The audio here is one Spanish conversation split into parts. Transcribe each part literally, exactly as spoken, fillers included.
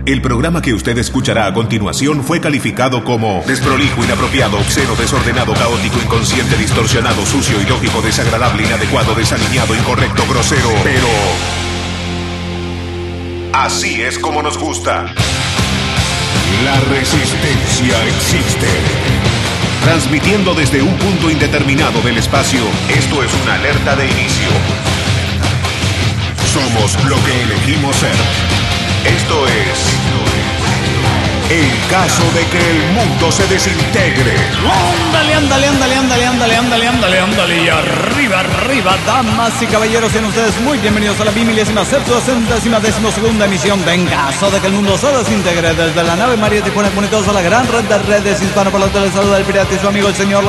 El programa que usted escuchará a continuación fue calificado como desprolijo, inapropiado, obsceno, desordenado, caótico, inconsciente, distorsionado, sucio, ilógico, desagradable, inadecuado, desaliñado, incorrecto, grosero. Pero así es como nos gusta. La resistencia existe. Transmitiendo desde un punto indeterminado del espacio, esto es una alerta de inicio. Somos lo que elegimos ser. Esto es el caso de que el mundo se desintegre. Ándale, ándale, ándale, ándale, ándale, ándale, ándale, ándale. Y arriba, arriba, damas y caballeros, sean ustedes muy bienvenidos a la bimilésima, septuagésima, decimosegunda emisión de En caso de que el mundo se desintegre. Desde la nave María Tijuana, conectados a la gran red de redes hispanoparlantes, les saluda el pirata y su amigo el señor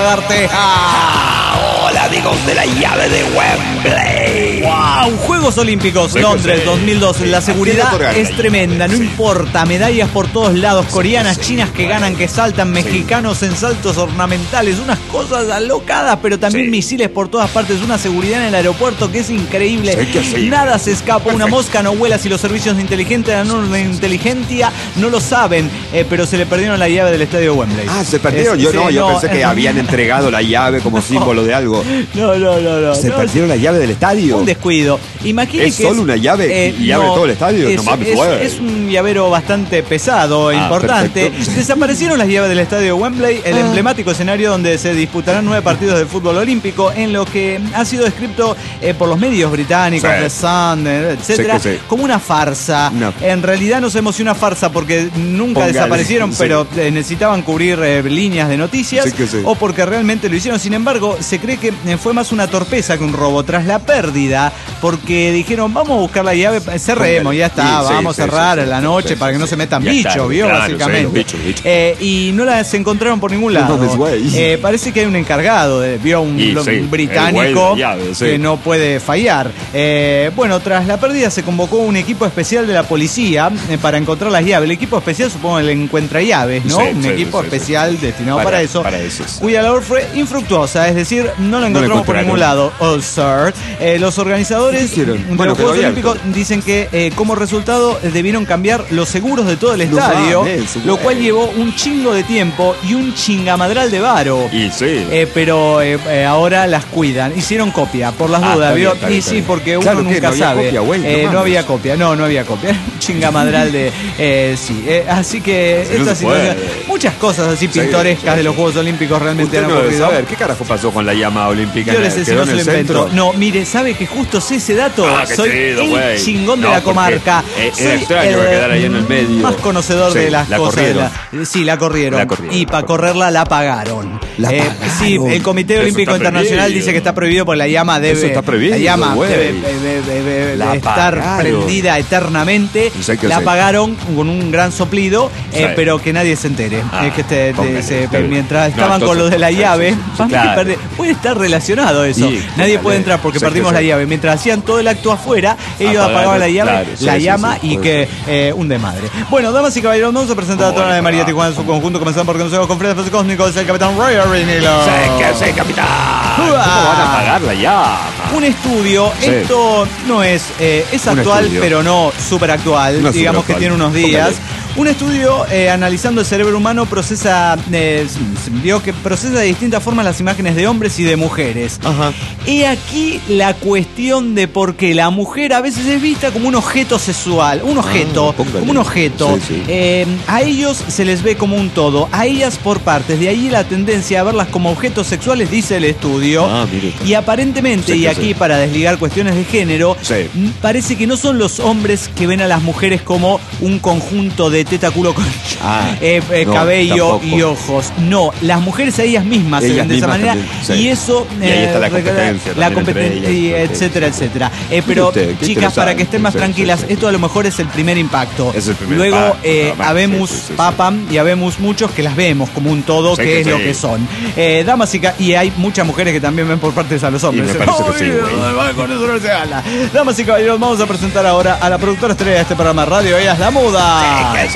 Lagarteja. Hola amigos de la llave de Wembley. ¡Wow! Juegos Olímpicos, Sí, Londres sí. dos mil doce. La seguridad es tremenda, no Sí. importa. Medallas por todos lados, coreanas, sí, chinas que bueno. ganan, que saltan, mexicanos en saltos ornamentales, unas cosas alocadas, pero también Sí. misiles por todas partes, una seguridad en el aeropuerto que es increíble. Sí, que sí. Nada se escapa, una Perfecto. mosca no vuela si los servicios de inteligencia, no, de inteligencia no lo saben, eh, pero se le perdieron la llave del estadio Wembley. Ah, se perdieron. Es- Yo sí, no, yo pensé que eh, habían entregado la llave como símbolo de algo. No, no, no, no. ¿Se no, perdieron la llave del estadio? Un descuido. Imagine ¿Es que solo una llave y llave de todo el estadio? Es, No mames, es- güey. es un llavero bastante pesado e Ah, importante. perfecto. Desaparecieron las llaves del estadio Wembley, el Ah. emblemático escenario donde se disputarán nueve partidos de fútbol olímpico, en lo que ha sido descrito eh, por los medios británicos, Sí. The Sun, eh, etcétera, Sí que sí. como una farsa. No. En realidad no sabemos si una farsa porque nunca Póngale, desaparecieron, sí. pero eh, necesitaban cubrir eh, líneas de noticias, Sí que sí. o porque realmente lo hicieron. Sin embargo, se cree que eh, fue más una torpeza que un robo tras la pérdida, porque dijeron, vamos a buscar la llave, cerremos, ya está, Sí, sí, vamos a sí, cerrar sí, en la sí, noche sí, para sí, que no sí. se metan Ya bichos, está, ¿vio? claro, Básicamente. sí, los bichos, bichos. Eh, y no las encontraron por ningún No lado. mames, güey. Eh, parece que hay un encargado, de, vio un, Y lo- sí, un el británico güey de la llave, sí. que no puede fallar. Eh, bueno, tras la pérdida se convocó un equipo especial de la policía eh, para encontrar las llaves. El equipo especial supongo el encuentra llaves, ¿no? Sí, un sí, equipo sí, sí, especial sí. destinado Para- para, eso, para eso, sí. cuya labor fue infructuosa, es decir, no la No la encontramos por encontraron. ningún lado. Oh, sir. Eh, los organizadores ¿Qué hicieron? de Bueno, los quedó Juegos abierto. Olímpicos dicen que eh, como resultado eh, debieron cambiar los seguros de todo el No estadio, mames, lo güey. cual llevó un chingo de tiempo y un chingamadral de varo. Y sí. Eh, pero eh, eh, ahora las cuidan. Hicieron copia, por las Ah, dudas, está ¿vio? bien, está bien, Y está sí, bien. porque Claro uno que nunca no había sabe. copia, güey, no Eh, no mames. había copia, no, no había copia. Un chingamadral de. Eh, sí, eh, así que Así no esta se puede. situación. Muchas cosas así Sí, pintorescas sí, de los sí. Juegos Olímpicos realmente Usted han no debe ocurrido. saber qué carajo pasó con la llama olímpica. Yo en les el- sé si quedó no en se el lo inventó. centro. No, mire, ¿sabe que justo sé ese dato? Ah, qué Soy chido, el güey. chingón de No, la porque comarca. e- era Soy extraño que quedara ahí en el medio. Más conocedor Sí, de las la cosas. de corrieron. la- sí, la corrieron. La corrieron, Y la para corrieron. correrla la pagaron. La Eh, pagaron. sí, el Comité Eso Olímpico está Internacional prohibido. dice que está prohibido porque la llama debe. Eso está prohibido, La llama güey. debe, debe- debe- debe La estar pagaron. prendida eternamente. Sí que la sí. pagaron con un gran soplido, eh, Sí. pero que nadie se entere. Ah, Es que este- póngale, se- está bien. mientras No, estaban con entonces, lo de la sí, llave, sí, sí, para mí claro. que perde- puede estar relacionado eso. Sí, Nadie póngale. puede entrar porque Sí, perdimos que la sí. llave. Mientras hacían todo el acto afuera, ellos Apagaron, apagaban la llave, claro, sí, la sí, llama sí, y puede que eh, un desmadre. Bueno, damas y caballeros, vamos a presentar a toda la de María Tijuana en su conjunto, comenzando por conocemos con Fred Espacio Cósmico, es el Capitán Roy Arenilo. Sí, que sí, capitán. ¿Cómo van a pagar la llama? Un estudio, Sí. esto no es, eh, es Un actual, estudio. pero no súper actual, No digamos que superactual. tiene unos días. Póngale. Un estudio eh, analizando el cerebro humano procesa, eh, vio que procesa de distintas formas las imágenes de hombres y de mujeres. Ajá. Y aquí la cuestión de por qué la mujer a veces es vista como un objeto sexual, un objeto, póngale. como un objeto. Sí, sí. Eh, a ellos se les ve como un todo, a ellas por partes. De ahí la tendencia a verlas como objetos sexuales, dice el estudio. Ah, mire usted. Y aparentemente, Sí, y que aquí sí. para desligar cuestiones de género, Sí. m- parece que no son los hombres que ven a las mujeres como un conjunto de teta, culo, con Ah, eh, eh, no, cabello tampoco. y ojos. No, las mujeres a ellas mismas se Ellas ven de esa mismas manera. también, sí. Y eso. Y ahí está la recuerda- competencia La también entre competencia, ellas, porque- etcétera, etcétera. Eh, pero, usted, qué chicas, para que estén más interesante, sí, tranquilas, sí, sí. esto a lo mejor es el primer impacto. Es el primer Luego, impacto, eh, nada más, habemos sí, sí, sí, sí. papam y habemos muchos que las vemos como un todo, Sí, que que es sí. lo que son. Eh, damas y, ca- y hay muchas mujeres que también ven por partes a los hombres. me parece que sí, Ay, güey. con eso no se habla. Damas y caballeros, vamos a presentar ahora a la productora estrella de este programa Radio, ella es La Muda. Que sí,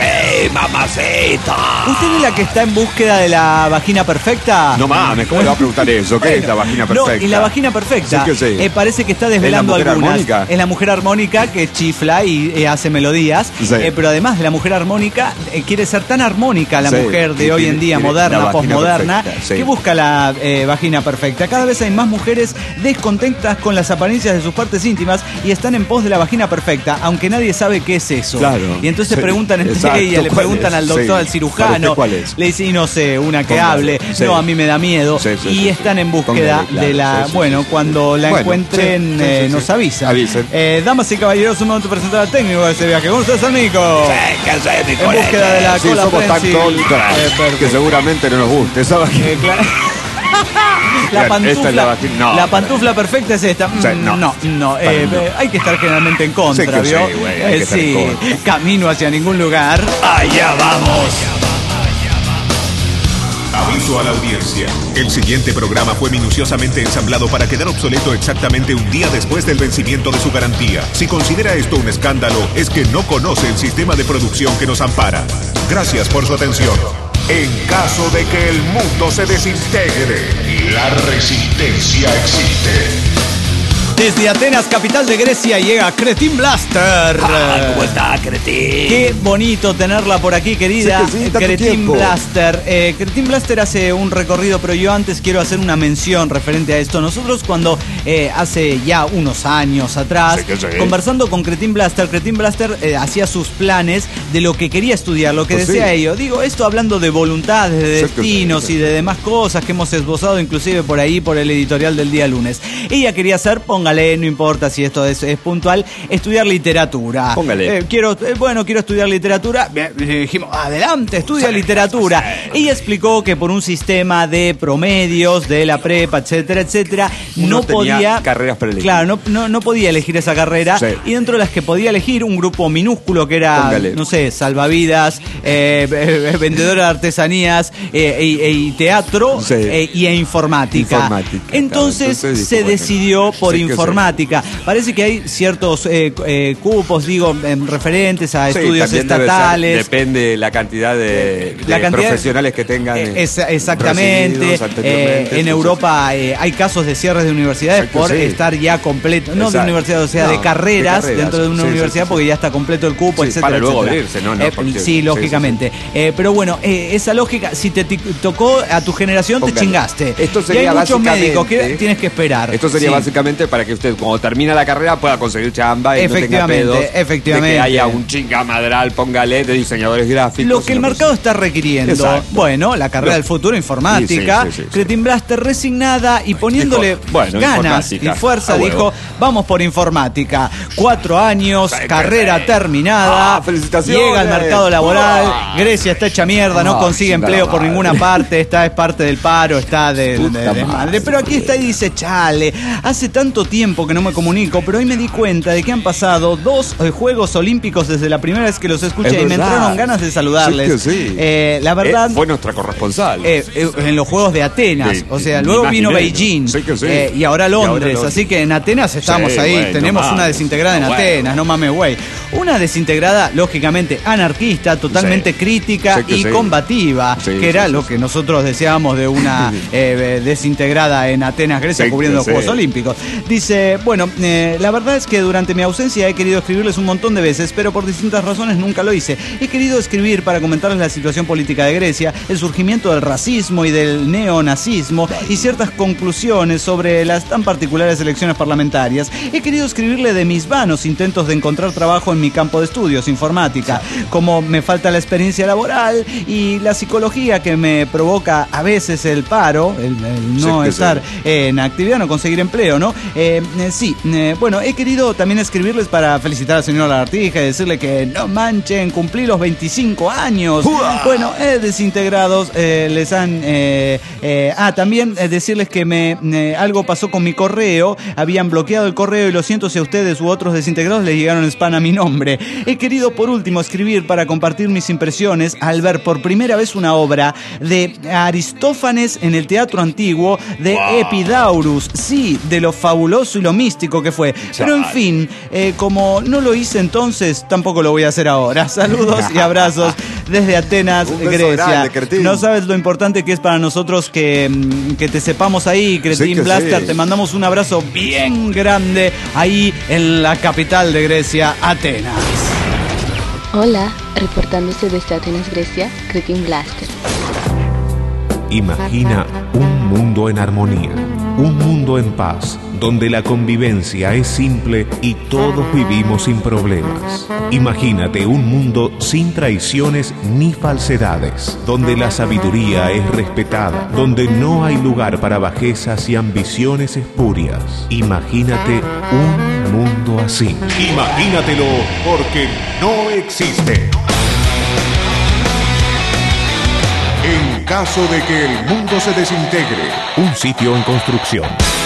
sí, mamacita. ¿Usted es la que está en búsqueda de la vagina perfecta? No mames, ¿cómo le va a preguntar eso? ¿Qué bueno, es la vagina perfecta? No, y la vagina perfecta Sí, que sí. eh, parece que está desvelando ¿Es la mujer algunas. armónica? Es la mujer armónica que chifla y eh, hace melodías. Sí. Eh, pero además de la mujer armónica, eh, quiere ser tan armónica la Sí, mujer de que hoy tiene- en día, tiene la moderna, vagina posmoderna, perfecta, sí. que busca la eh, vagina perfecta. Cada vez hay más mujeres descontentas con las apariencias de sus partes íntimas y están en pos de la vagina perfecta, aunque nadie sabe qué es eso. Claro. Y entonces Sí, preguntan entre exacto, ellas, le ¿cuál preguntan es? al doctor, Sí. al cirujano. ¿Cuál es? Le dice, y no sé, una que Póngale. hable. Sí. No, a mí me da miedo. Sí, sí, y sí, están sí. en búsqueda Póngale, claro, de la... sí, sí, bueno, sí, sí. cuando la Bueno, encuentren, sí, sí, eh, sí, nos sí. avisan. Avisen. Eh, damas y caballeros, un momento presentar al técnico de ese viaje. ¿Cómo estás, amigo? ¿Qué haces, mi En búsqueda de la Sí, cola somos tan prensil. contra Eh, que perfecto. seguramente no nos guste esa vagina. Eh, claro. La Bien, pantufla, esta es la vagina. No, la pantufla perfecta es esta. Sí, Mm, no. no, no, Para eh, no. eh, hay que estar generalmente en contra, Sí que ¿vio? sí, güey, hay Eh, que estar en sí, contra. camino hacia ningún lugar. Allá vamos. Aviso a la audiencia. El siguiente programa fue minuciosamente ensamblado para quedar obsoleto exactamente un día después del vencimiento de su garantía. Si considera esto un escándalo, es que no conoce el sistema de producción que nos ampara. Gracias por su atención. En caso de que el mundo se desintegre, la resistencia existe. Desde Atenas, capital de Grecia, llega Cretin Blaster. Ah, ¿cómo está, cretín? Qué bonito tenerla por aquí, querida. Sí que sí, tanto Cretin tiempo. Blaster. Eh, Cretin Blaster hace un recorrido, pero yo antes quiero hacer una mención referente a esto. Nosotros cuando eh, hace ya unos años atrás, Sí que sí. conversando con Cretin Blaster, Cretin Blaster eh, hacía sus planes de lo que quería estudiar, lo que Pues desea sí. ello. Digo, esto hablando de voluntades, de Sí que sí, destinos sí. y de demás cosas que hemos esbozado inclusive por ahí, por el editorial del día lunes. Ella quería hacer, póngale, no importa si esto es, es puntual, estudiar literatura. Póngale. Eh, quiero, eh, bueno, quiero estudiar literatura. Bien, eh, dijimos, adelante, estudia literatura. Ella explicó que por un sistema de promedios de la prepa, etcétera, etcétera, Uno no tenía podía... carreras para elegir. Claro, no, no, no podía elegir esa carrera. Sí. Y dentro de las que podía elegir, un grupo minúsculo que era, Póngale. no sé, salvavidas, eh, eh, vendedora de artesanías eh, y, y teatro Sí. eh, y e informática. Informática, Entonces, claro. Entonces dijo, se bueno, decidió por sí que sí. informática. Parece que hay ciertos eh, eh, cupos, digo, em, referentes a Sí, estudios también debe ser- estatales. depende la cantidad de, de La cantidad- profesionales que tengan. Eh, eh, es- exactamente. recibidos anteriormente. Eh, en Entonces, Europa eh, hay casos de cierres de universidades Exacto, por sí. estar ya completo, no de Exacto. universidades, o sea, No, de, de carreras carreras. dentro de una Sí, sí, universidad sí, sí. porque ya está completo el cupo, Sí, etcétera, para luego etcétera. abrirse, ¿no? No, Eh, porque- sí, sí, lógicamente. Eh, pero bueno, eh, esa lógica, si te ti- tocó a tu generación, te Póngale. chingaste. Esto y sería hay muchos básicamente- médicos que tienes que esperar. Esto sería Sí. básicamente para que usted cuando termina la carrera pueda conseguir chamba y no tenga Efectivamente, pedos efectivamente. de que haya un chingamadral, póngale, de diseñadores gráficos. Lo que el sino mercado está requiriendo. Exacto. Bueno, la carrera Lo- del futuro, informática. Sí, sí, sí, sí, Cretin Blaster resignada y poniéndole Dijo, bueno, ganas y informática, fuerza, a huevo. dijo, vamos por informática. Cuatro años, Sí, carrera sí. terminada. Ah, felicitaciones. Llega al mercado laboral. Ah. Grecia está hecha mierda, no Ah, consigue chingada empleo por madre. ninguna parte. Está, es parte del paro, está del Puta de- desmadre. madre. Pero aquí está y dice, chale, hace tanto tiempo que no me comunico, pero hoy me di cuenta de que han pasado dos eh, Juegos Olímpicos desde la primera vez que los escuché Es y me verdad. entraron ganas de saludarles. Sí que sí. Eh, la verdad... Eh, fue nuestra corresponsal. Eh, eh, en los Juegos de Atenas, Sí, o sea, ni luego más ni vino menos. Beijing Sí que sí. eh, y ahora Londres, Y ahora Londres. así que en Atenas estamos Sí, ahí, güey, no tenemos una mames. desintegrada en No, Atenas, bueno. no mames, güey. Una desintegrada, lógicamente, anarquista, totalmente Sí. crítica Sí que y sí. combativa, Sí, que sí, era sí, lo sí. que nosotros deseábamos de una eh, desintegrada en Atenas, Grecia, Sí, cubriendo los sí. Juegos Olímpicos. Dice, bueno, eh, la verdad es que durante mi ausencia he querido escribirles un montón de veces, pero por distintas razones nunca lo hice. He querido escribir para comentarles la situación política de Grecia, el surgimiento del racismo y del neonazismo y ciertas conclusiones sobre las tan particulares elecciones parlamentarias. He querido escribirle de mis vanos intentos de encontrar trabajo en mi campo de estudios, informática, como me falta la experiencia laboral y la psicología que me provoca a veces el paro, el, el no Sí, que estar sí. en actividad, no conseguir empleo, ¿no? Eh, eh, sí, eh, bueno, he querido también escribirles para felicitar al señor Lagartija y decirle que no manchen, cumplí los veinticinco años. ¡Uah! Bueno, eh, desintegrados eh, les han... eh, eh, ah, también eh, decirles que me eh, algo pasó con mi correo, habían bloqueado el correo y lo siento si a ustedes u otros desintegrados les llegaron spam a mi nombre. nombre. He querido por último escribir para compartir mis impresiones al ver por primera vez una obra de Aristófanes en el teatro antiguo de wow. Epidaurus. Sí, de lo fabuloso y lo místico que fue. Pero en fin, eh, como no lo hice entonces, tampoco lo voy a hacer ahora. Saludos y abrazos desde Atenas, Grecia. Grande, no sabes lo importante que es para nosotros que, que te sepamos ahí, Cretín sí Blaster. Sí. Te mandamos un abrazo bien grande ahí en la capital de Grecia, Atenas. Hola, reportándose desde Atenas, Grecia, Cretín Blaster. Imagina un mundo en armonía, un mundo en paz, donde la convivencia es simple y todos vivimos sin problemas. Imagínate un mundo sin traiciones ni falsedades, donde la sabiduría es respetada, donde no hay lugar para bajezas y ambiciones espurias. Imagínate un mundo así. Imagínatelo, porque no existe. En caso de que el mundo se desintegre, un sitio en construcción.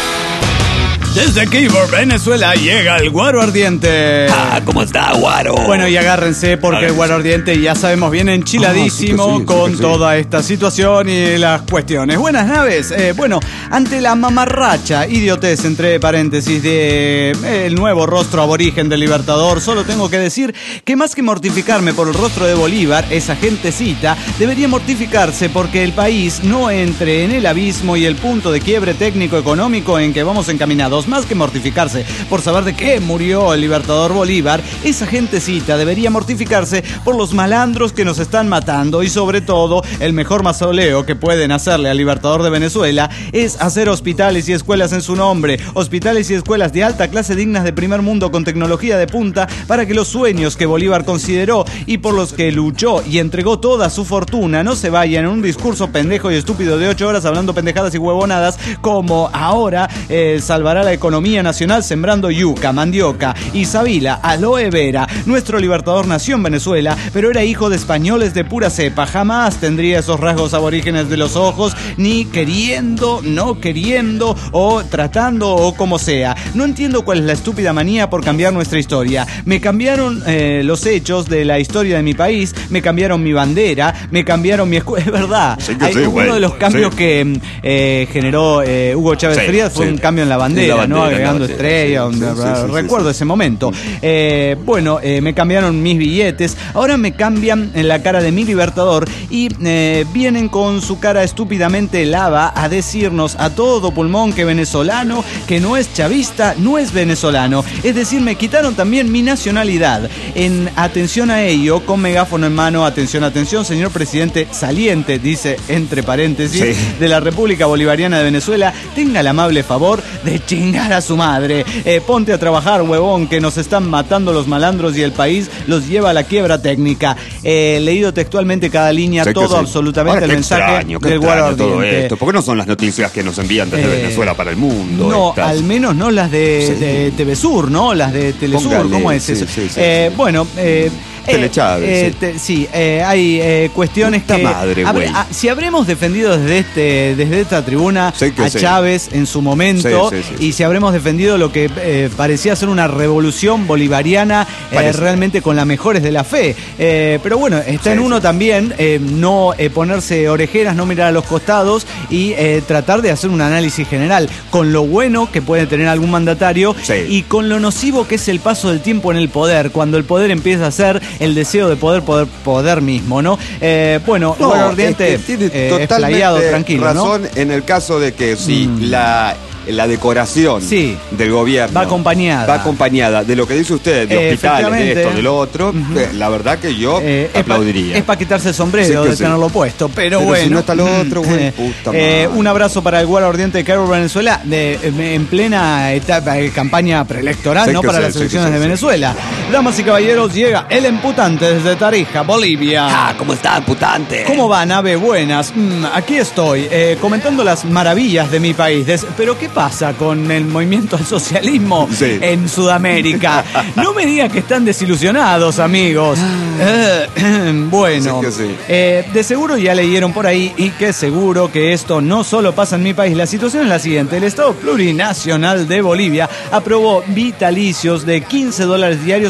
Desde Keyboard, Venezuela, llega el Guaro Ardiente. Ah, ¿cómo está, Guaro? Bueno, y agárrense porque agárrense. El Guaro Ardiente, ya sabemos, viene enchiladísimo ah, sí sí, con sí sí. toda esta situación y las cuestiones. Buenas naves. Eh, bueno, ante la mamarracha, idiotez, entre paréntesis, de eh, el nuevo rostro aborigen del Libertador, solo tengo que decir que más que mortificarme por el rostro de Bolívar, esa gentecita debería mortificarse porque el país no entre en el abismo y el punto de quiebre técnico-económico en que vamos encaminados. Más que mortificarse por saber de qué murió el Libertador Bolívar, esa gentecita debería mortificarse por los malandros que nos están matando y sobre todo el mejor mausoleo que pueden hacerle al Libertador de Venezuela es hacer hospitales y escuelas en su nombre, hospitales y escuelas de alta clase dignas de primer mundo con tecnología de punta para que los sueños que Bolívar consideró y por los que luchó y entregó toda su fortuna no se vayan en un discurso pendejo y estúpido de ocho horas hablando pendejadas y huevonadas como ahora eh, salvará la economía nacional sembrando yuca, mandioca y sabila, aloe vera. Nuestro Libertador nació en Venezuela, pero era hijo de españoles de pura cepa. Jamás tendría esos rasgos aborígenes de los ojos, ni queriendo, no queriendo, o tratando, o como sea. No entiendo cuál es la estúpida manía por cambiar nuestra historia. Me cambiaron eh, los hechos de la historia de mi país, me cambiaron mi bandera, me cambiaron mi escuela. Es verdad. Sí Hay, sí, uno güey. de los cambios sí. que eh, generó eh, Hugo Chávez sí, Frías fue sí. un cambio en la bandera. La ¿no? Agregando estrellas, sí, sí, sí, sí, recuerdo sí, sí. ese momento. Eh, bueno, eh, me cambiaron mis billetes, ahora me cambian en la cara de mi Libertador y eh, vienen con su cara estúpidamente lava a decirnos a todo pulmón que venezolano, que no es chavista, no es venezolano. Es decir, me quitaron también mi nacionalidad. En atención a ello, con megáfono en mano, atención, atención, señor presidente saliente, dice entre paréntesis, sí. de la República Bolivariana de Venezuela, tenga el amable favor de chingar a su madre. Eh, ponte a trabajar, huevón, que nos están matando los malandros y el país los lleva a la quiebra técnica. Eh, leído textualmente cada línea, sé todo sí. absolutamente Ahora, el mensaje extraño, del Guaro Ardiente. ¿Por qué no son las noticias que nos envían desde eh, Venezuela para el mundo? No, estas? al menos no las de, sí. de T V Sur, ¿no? Las de Telesur, Póngale, ¿cómo es sí, eso? Sí, sí, eh, sí. Bueno, eh... Tele Chávez, eh, sí, te, sí eh, hay eh, cuestiones Puta que madre, habré, a, si habremos defendido desde este desde esta tribuna a sí. Chávez en su momento sí, sí, sí, y si habremos defendido lo que eh, parecía ser una revolución bolivariana eh, realmente con las mejores de la fe, eh, pero bueno, está sí, en uno sí. también eh, no eh, ponerse orejeras, no mirar a los costados y eh, tratar de hacer un análisis general con lo bueno que puede tener algún mandatario sí. y con lo nocivo que es el paso del tiempo en el poder, cuando el poder empieza a ser el deseo de poder, poder, poder mismo, ¿no? Eh, bueno, no, Guaro Ardiente es que tiene eh, totalmente tranquilo, razón, ¿no? En el caso de que si mm. la... la decoración sí. del gobierno va acompañada va acompañada de lo que dice usted, de eh, hospitales, de esto, de lo otro, uh-huh. eh, la verdad que yo eh, aplaudiría. Es para pa quitarse el sombrero sí de sí. tenerlo puesto, pero, pero bueno. Si no está lo otro, güey, puta eh, un abrazo para el Guaro Ardiente de Keyboard, Venezuela, de, en plena etapa de campaña preelectoral, sí ¿no? Para sí, las elecciones sí, sí, de Venezuela. Sí. Damas y caballeros, llega el emputante desde Tarija, Bolivia. Ah, ¿cómo está, emputante? ¿Cómo va, nave? Buenas. Mm, aquí estoy, eh, comentando las maravillas de mi país. Des- pero ¿qué pasa con el movimiento al socialismo sí. en Sudamérica? No me digan que están desilusionados, amigos. Eh, bueno, sí sí. Eh, de seguro ya leyeron por ahí y que seguro que esto no solo pasa en mi país. La situación es la siguiente. El Estado Plurinacional de Bolivia aprobó vitalicios de quince dólares diarios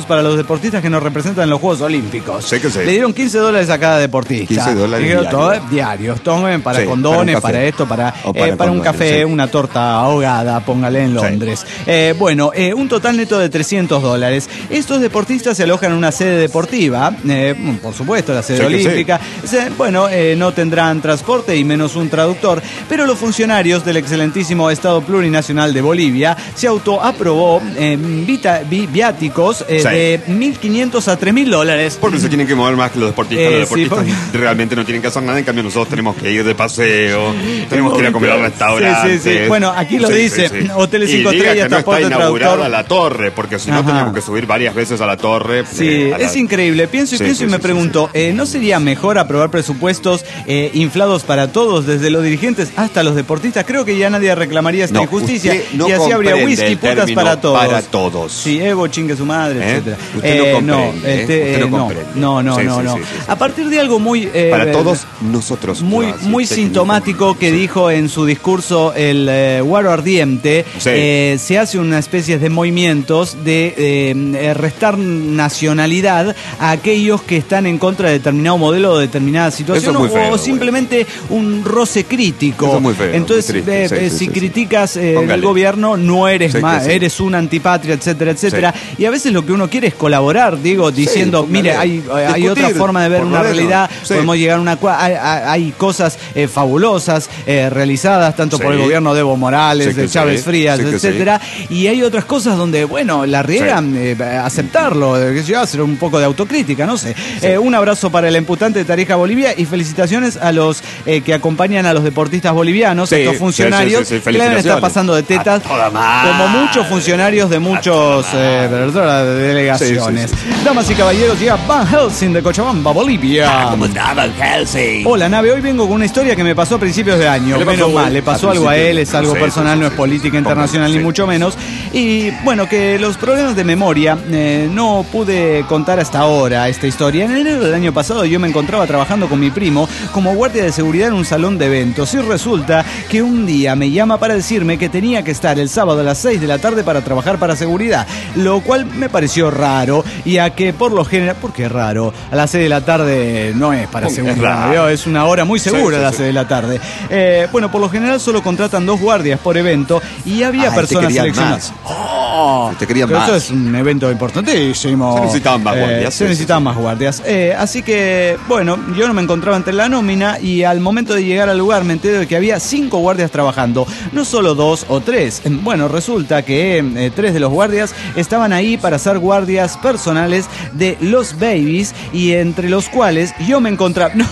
para los deportistas que nos representan en los Juegos Olímpicos. Sí que sí. Le dieron quince dólares a cada deportista. quince dólares dijeron, diarios. todo, diarios. Tomen para sí, condones, para, para esto, para, para, eh, para un café, sí. una torta ahogada, póngale en Londres. Sí. Eh, bueno, eh, un total neto de trescientos dólares. Estos deportistas se alojan en una sede deportiva, eh, por supuesto, la sede sí olímpica. Sí. Bueno, eh, no tendrán transporte y menos un traductor, pero los funcionarios del excelentísimo Estado Plurinacional de Bolivia se autoaprobó eh, vita, vi, viáticos eh, sí. de mil quinientos a tres mil dólares. Porque se tienen que mover más que los deportistas. Eh, los deportistas sí, porque... realmente no tienen que hacer nada, en cambio nosotros tenemos que ir de paseo, tenemos que ir a comer al restaurante. Sí, sí, sí. Bueno, aquí lo sí, dice, sí, sí. Hoteles cinco estrellas, no está inaugurada la torre, porque si no teníamos que subir varias veces a la torre. Sí, eh, es la... increíble. Pienso y sí, pienso sí, y me sí, pregunto, sí, sí. Eh, ¿no sería mejor aprobar presupuestos eh, inflados para todos, desde los dirigentes hasta los deportistas? Creo que ya nadie reclamaría esta no, injusticia no y así habría whisky putas para todos. Para todos. Sí, Evo, chingue su madre, ¿Eh? etcétera. Usted eh, no comprende. No, este, usted no comprende. No, no, sí, no, sí, no. Sí, sí, sí. A partir de algo muy... Eh, para todos nosotros. Muy, no, muy sintomático que sí. dijo en su discurso el eh, Guaro Ardiente, sí. eh, se hace una especie de movimientos de eh, restar nacionalidad a aquellos que están en contra de determinado modelo o determinada situación o, feo, o simplemente güey. un roce crítico. Eso es muy feo, Entonces, muy eh, sí, eh, sí, si sí, criticas sí. eh, el gobierno, no eres sí, más, sí. eres una antipatria, etcétera, etcétera. Sí. Y a veces lo que uno quiere es colaborar, digo, diciendo, sí, mire, hay, hay otra forma de ver una modelo. realidad, sí. podemos llegar a una... Hay, hay cosas eh, fabulosas eh, realizadas tanto sí. por el gobierno de Evo Morales, sí de Chávez sí. Frías, sí etcétera, sí. y hay otras cosas donde, bueno, la riegan, sí. eh, aceptarlo, que yo hacer un poco de autocrítica, no sé. Sí. Eh, un abrazo para el imputante de Tarija, Bolivia, y felicitaciones a los eh, que acompañan a los deportistas bolivianos, sí. estos funcionarios, sí, sí, sí, que deben estar pasando de tetas, como muchos funcionarios de muchos eh, delegaciones. Sí, sí, sí. Damas y caballeros, llega Van Helsing de Cochabamba, Bolivia. ¿Cómo está Van Helsing? Hola, nave, hoy vengo con una historia que me pasó a principios de año. Menos mal, le pasó algo a él, es algo sí, personal, sí, sí, no es política sí, internacional sí. ni mucho menos. Y bueno, que los problemas de memoria, eh, no pude contar hasta ahora esta historia. En enero del año pasado yo me encontraba trabajando con mi primo como guardia de seguridad en un salón de eventos y resulta que un día me llama para decirme que tenía que estar el sábado a las seis de la tarde para trabajar para seguridad, lo cual me pareció raro, ya que por lo general, ¿por qué raro? A las seis de la tarde no es para seguridad, es, es una hora muy segura sí, sí, a las seis de la tarde. Eh, bueno, por lo general solo contratan dos guardias por evento y había ah, personas seleccionadas. Oh, te querían pero más. Eso es un evento importantísimo. Se necesitaban más guardias. Eh, se necesitaban sí, más guardias. Eh, así que, bueno, yo no me encontraba entre la nómina y al momento de llegar al lugar me enteré de que había cinco guardias trabajando, no solo dos o tres. Bueno, resulta que eh, tres de los guardias estaban ahí para ser guardias personales de los babies y entre los cuales yo me encontraba... No.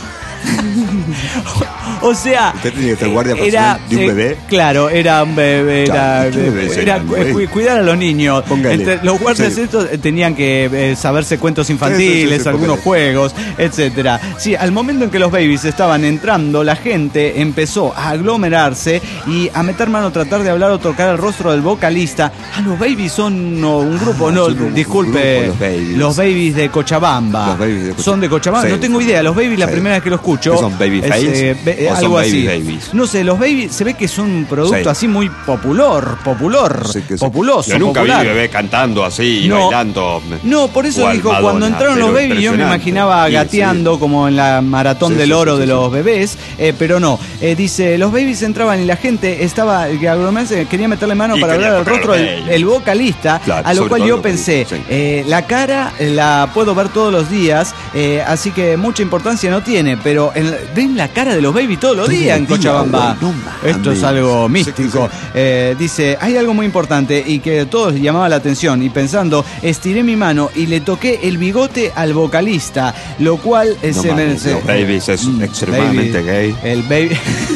O sea, ¿usted tenía que ser guardia personal de un bebé? Eh, claro, era un bebé, era, claro, bebé, era cu cuidar a los niños. Entre, los guardias sí. estos tenían que eh, saberse cuentos infantiles, sí, sí, sí, algunos juegos, etcétera. Sí, al momento en que los babies estaban entrando, la gente empezó a aglomerarse y a meter mano, tratar de hablar o tocar el rostro del vocalista. Ah, los babies son no, un grupo, ah, no, un, disculpe, un grupo, los, babies. los babies de Cochabamba. Los babies de Cochabamba. Son de Cochabamba, sí, no tengo idea. Los babies, sí. la primera vez que lo escucho. ¿Son baby es, face? Eh, be, algo así. Babies? No sé, los babies se ve que son un producto sí. así muy popular, popular, sí, populoso. Yo nunca popular. vi bebé cantando así, no, bailando. No, por eso dijo, Madonna, cuando entraron los babies yo me imaginaba gateando sí. como en la maratón sí, del oro sí, sí, de los sí. bebés, eh, pero no. Eh, dice, los babies entraban y la gente estaba, que aglomerarse, quería meterle mano y para hablar al rostro del el vocalista, claro, a lo cual yo pensé, sí. eh, la cara la puedo ver todos los días, eh, así que mucha importancia no tiene, pero en, ven la cara de los babies todos los días en Cochabamba. No, esto es algo místico. Sí, sí. Eh, dice, hay algo muy importante y que a todos llamaba la atención y pensando, estiré mi mano y le toqué el bigote al vocalista, lo cual no se me... Los babies es mm, extremadamente baby, gay. El baby...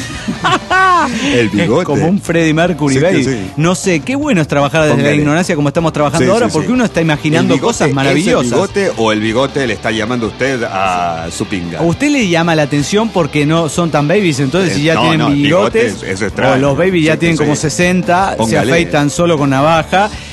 el bigote. Es como un Freddie Mercury, sí, baby. Sí. No sé, qué bueno es trabajar desde Póngale. la ignorancia como estamos trabajando sí, ahora, sí, porque sí. uno está imaginando bigote, cosas maravillosas. ¿Es el bigote o el bigote le está llamando a usted a su pinga? A usted le llama la atención porque no son tan babies, entonces si ya no, tienen no, bigotes, bigote es, es o los babies ya sí, tienen sí. como sesenta, Póngale. se afeitan solo con navaja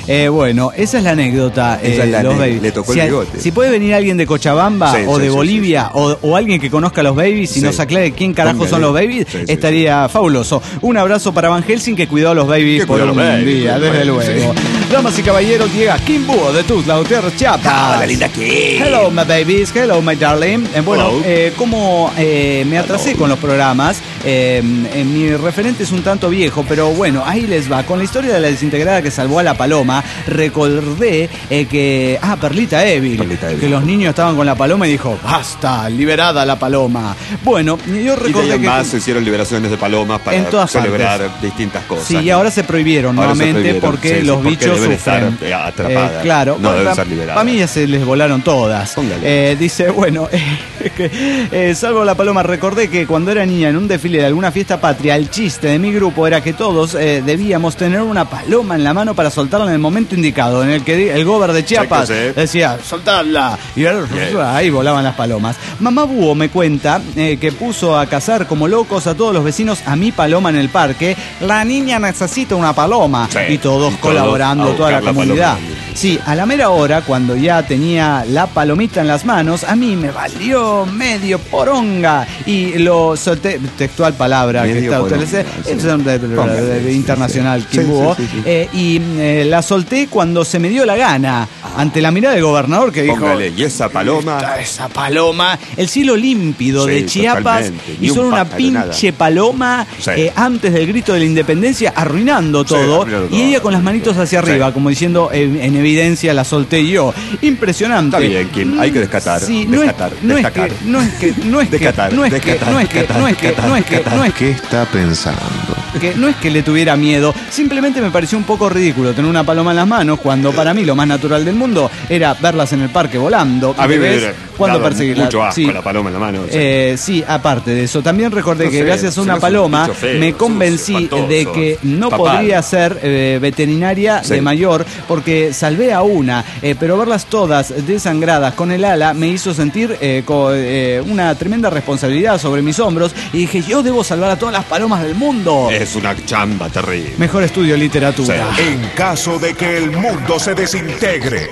Eh, bueno, esa es la anécdota. Esa eh, es la los anécdota. babies. Le tocó si, el bigote. Si puede venir alguien de Cochabamba sí, o sí, de sí, Bolivia sí, sí. O, o alguien que conozca a los babies y Sí. nos aclare quién carajo Póngale. son los babies, Sí, sí, estaría fabuloso. Un abrazo para Van Helsing, que cuidó a los babies Que por cuidó a un los babies, día, bueno, desde bueno, luego. Damas y caballeros, llega Kim Búho de Tuzla, Gutiérrez, Chiapas. Hola, linda Kim. Hello, my babies. Hello, my darling. Eh, bueno, Hello. eh, como eh, me atrasé Hello. con los programas, eh, eh, mi referente es un tanto viejo, pero bueno, ahí les va. Con la historia de la desintegrada que salvó a la paloma, recordé eh, que... Ah, Perlita Evil. Perlita Evil. Que los niños estaban con la paloma y dijo, basta, liberada la paloma. Bueno, yo Y de recordé ahí en que... más se hicieron liberaciones de palomas para En todas celebrar partes. distintas cosas. Sí, y ahora se prohibieron Ahora se nuevamente prohibieron, porque sí, sí, los porque bichos deben sufren. estar, eh, atrapadas. Eh, claro, No deben para, ser liberadas. Para mí ya se les volaron todas. Póngale. Eh, dice, bueno, eh, que, eh, salvo la paloma, recordé que cuando era niña en un desfile de alguna fiesta patria, el chiste de mi grupo era que todos eh, debíamos tener una paloma en la mano para soltarla en el momento indicado, en el que el gober de Chiapas Chéquese. decía, soltadla. Y ahí volaban las palomas. Mamá Búho me cuenta eh, que puso a cazar como locos a todos los vecinos a mi paloma en el parque. La niña necesita una paloma. Sí. Y todos Y todos colaborando, a toda la buscar la comunidad. paloma. Sí, a la mera hora, cuando ya tenía la palomita en las manos, a mí me valió medio poronga. Y lo solté, textual palabra que Medio está poronga, utilizando, sí. es un de- de- de- Póngale, de- sí, internacional, sí. Kim Sí, Búho. sí, sí, sí. Eh, y eh, la solté cuando se me dio la gana, ante la mirada del gobernador que dijo... Póngale, y esa paloma. Está esa paloma, el cielo límpido Sí, de Chiapas, totalmente, ni y un son una pájaro, nada. pinche paloma Sí. eh, antes del grito de la independencia, arruinando Sí, todo, arruinando y todo. ella con las manitos hacia arriba, Sí. como diciendo, en, en evidencia la solté yo. Impresionante. Está bien, Kim, hay que descatar, Sí, no, descatar, es, no, es destacar. que, no es que, no es que, Descatar, no es que, descatar, no es que, descatar, no es que, descatar, no es que, descatar. no es que, ¿Qué está pensando? que no es que le tuviera miedo, simplemente me pareció un poco ridículo tener una paloma en las manos cuando para mí lo más natural del mundo era verlas en el parque volando. A mí me ¿Ves? hubiera Cuando dado perseguirla. mucho asco Sí. la paloma en la mano. o sea. Eh, sí, aparte de eso, también recordé No que sé, gracias a se una me hace un paloma bicho feo, me sucio, convencí espantoso, de que no papal. podría ser eh, veterinaria Sí. de mayor porque salvé a una, eh, pero verlas todas desangradas con el ala me hizo sentir eh, co- eh, una tremenda responsabilidad sobre mis hombros y dije, yo debo salvar a todas las palomas del mundo. Es una chamba terrible. Mejor estudio literatura. Sí. En caso de que el mundo se desintegre.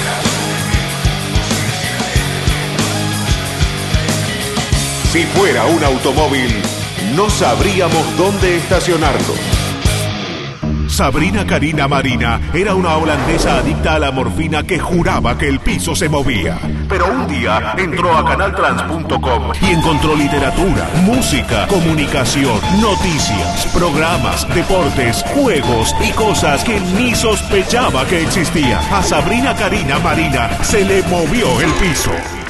Si fuera un automóvil, no sabríamos dónde estacionarlo. Sabrina Karina Marina era una holandesa adicta a la morfina que juraba que el piso se movía. Pero un día entró a canal trans punto com y encontró literatura, música, comunicación, noticias, programas, deportes, juegos y cosas que ni sospechaba que existían. A Sabrina Karina Marina se le movió el piso.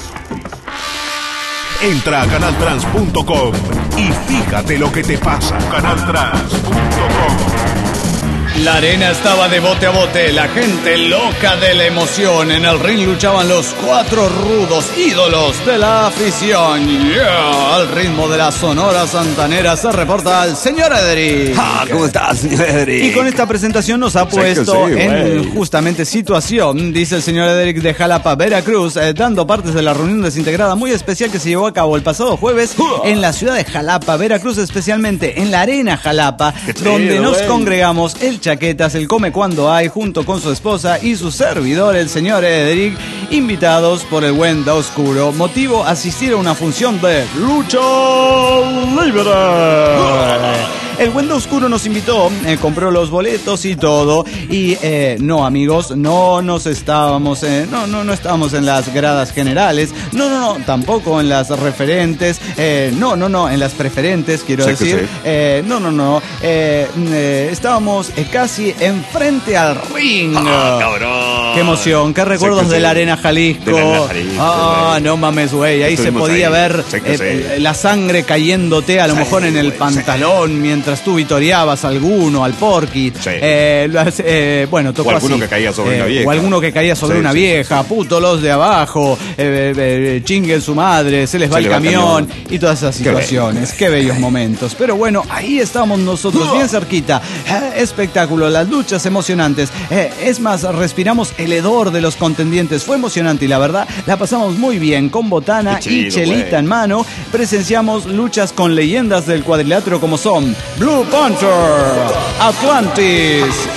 Entra a canal trans punto com y fíjate lo que te pasa. canal trans punto com. La arena estaba de bote a bote, la gente loca de la emoción. En el ring luchaban los cuatro rudos ídolos de la afición. Yeah. Al ritmo de la sonora santanera se reporta el señor Ederic. Ah, ¿cómo estás, señor Ederic? Y con esta presentación nos ha Sí que puesto sí, en güey. justamente situación, dice el señor Ederic de Jalapa, Veracruz, eh, dando partes de la reunión desintegrada muy especial que se llevó a cabo el pasado jueves en la ciudad de Jalapa, Veracruz, especialmente en la Arena Jalapa, Qué chido, donde nos güey. congregamos el Chaquetas, el Come Cuando Hay, junto con su esposa y su servidor, el señor Ederic, invitados por el buen Da Oscuro. Motivo, asistir a una función de Lucha Libre. El buen Da Oscuro nos invitó, eh, compró los boletos y todo. Y eh, no, amigos, no nos estábamos, eh, no, no, no estábamos en las gradas generales. No, no, no, tampoco en las referentes. Eh, no, no, no, en las preferentes, quiero Sí que decir. sí. Eh, no, no, no. Eh, eh, estábamos eh, casi enfrente al ring. Ah, cabrón. Qué emoción, qué recuerdos Sí que de sí. la Arena Jalisco. De la Arena Jalisco, Ah, güey. no mames, güey. Ahí se Estuvimos podía ahí. ver Sí que eh, sí. eh, la sangre cayéndote a lo Sí, mejor en el güey, pantalón mientras tú vitoreabas a alguno, al Porky. Sí. Eh, lo hace- eh, bueno, tocó O alguno así. que caía sobre Eh, una vieja. O alguno que caía sobre Sí, una sí, vieja. Puto los de abajo. Eh, eh, eh, chinguen su madre. Se les va Se el le va el camión. camión. Y todas esas Qué bello, situaciones. Qué bellos momentos. Pero bueno, ahí estamos nosotros, bien cerquita. Eh, espectáculo, las luchas emocionantes. Eh, es más, respiramos el hedor de los contendientes. Fue emocionante y la verdad, la pasamos muy bien con botana Qué chido, y chelita güey. en mano. Presenciamos luchas con leyendas del cuadrilátero como son Blue Panther, Atlantis,